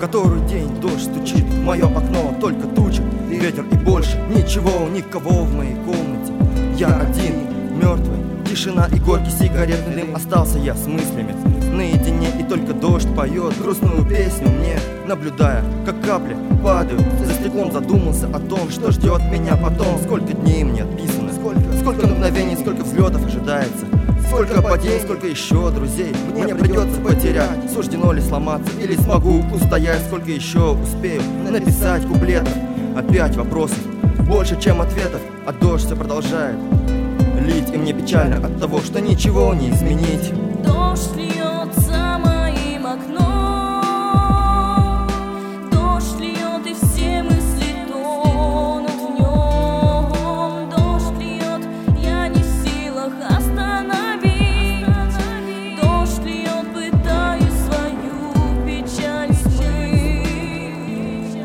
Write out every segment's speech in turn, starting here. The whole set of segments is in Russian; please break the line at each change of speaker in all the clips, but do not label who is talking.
Который день дождь стучит в мое окно, только тучи, ветер и больше ничего, никого в моей комнате. Я один, мертвый, тишина и горький сигаретный дым. Остался я с мыслями наедине, и только дождь поет грустную песню мне, наблюдая, как капли падают за стеклом. Задумался о том, что ждет меня потом. Сколько дней мне отписано, сколько мгновений, сколько взлетов ожидается, сколько падений, сколько еще друзей мне придется потерять. Суждено ли сломаться или смогу устоять? Сколько еще успею написать куплетов? Опять вопросов больше, чем ответов, а дождь все продолжает лить, и мне печально от того, что ничего не изменить.
Дождь льет за моим окном, дождь льет, и все мысли тонут в нем. Дождь льет, я не в силах остановить. Дождь льет, пытаюсь свою печаль смыть.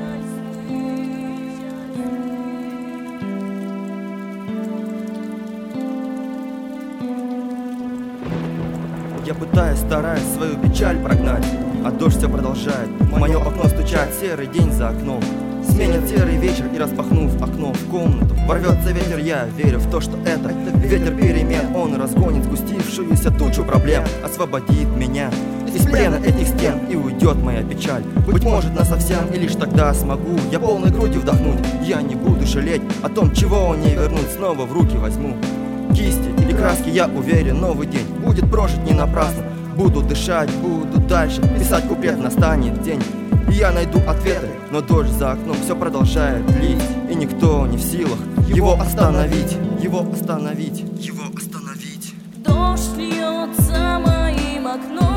Я пытаюсь, стараюсь свою печаль прогнать, а дождь все продолжает в мое окно стучать. Серый день за окном сменит серый вечер, и распахнув окно в комнату, ворвется ветер. Я верю в то, что это ветер перемен. Он разгонит сгустившуюся тучу проблем, освободит меня из плена этих стен, и уйдет моя печаль. Быть может, насовсем, и лишь тогда смогу я полной грудью вдохнуть. Я не буду жалеть о том, чего не вернуть. Снова в руки возьму кисти или краски, я уверен, новый день будет прожит не напрасно. Буду дышать, буду дальше писать куплет, настанет день, и я найду ответы. Но дождь за окном все продолжает лить, и никто не в силах его остановить, его остановить, его остановить.
Дождь льет за моим окном.